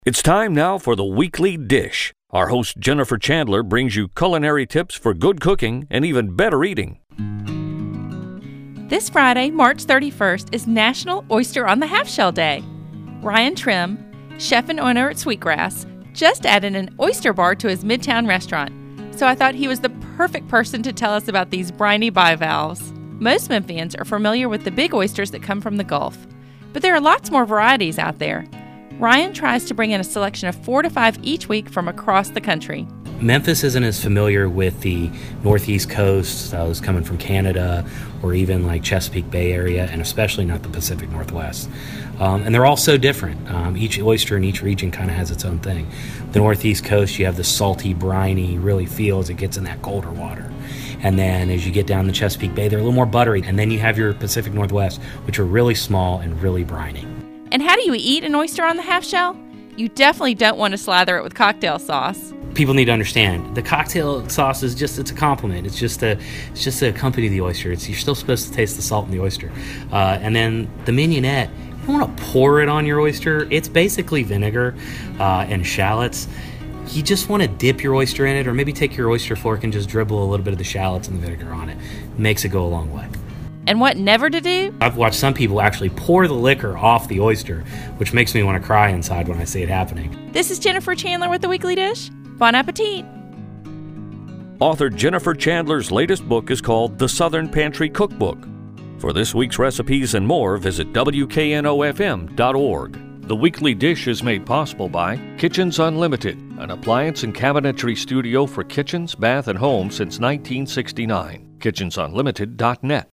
It's time now for the Weekly Dish. Our host Jennifer Chandler brings you culinary tips for good cooking and even better eating. This Friday, March 31st, is National Oyster on the Half-Shell Day. Ryan Trim, chef and owner at Sweetgrass, just added an oyster bar to his Midtown restaurant, so I thought he was the perfect person to tell us about these briny bivalves. Most Memphians are familiar with the big oysters that come from the Gulf, but there are lots more varieties out there. Ryan tries to bring in a selection of 4 to 5 each week from across the country. Memphis isn't as familiar with the Northeast Coast, those coming from Canada, or even like Chesapeake Bay area, and especially not the Pacific Northwest. And they're all so different. Each oyster in each region kind of has its own thing. The Northeast Coast, you have the salty, briny, really feel as it gets in that colder water. And then as you get down the Chesapeake Bay, they're a little more buttery. And then you have your Pacific Northwest, which are really small and really briny. And how do you eat an oyster on the half shell? You definitely don't want to slather it with cocktail sauce. People need to understand the cocktail sauce is it's a compliment. It's just to accompany the oyster. You're still supposed to taste the salt in the oyster. And then the mignonette, you don't want to pour it on your oyster. It's basically vinegar and shallots. You just want to dip your oyster in it, or maybe take your oyster fork and just dribble a little bit of the shallots and the vinegar on it. It makes it go a long way. And what never to do? I've watched some people actually pour the liquor off the oyster, which makes me want to cry inside when I see it happening. This is Jennifer Chandler with The Weekly Dish. Bon appetit! Author Jennifer Chandler's latest book is called The Southern Pantry Cookbook. For this week's recipes and more, visit WKNOFM.org. The Weekly Dish is made possible by Kitchens Unlimited, an appliance and cabinetry studio for kitchens, bath, and home since 1969. KitchensUnlimited.net.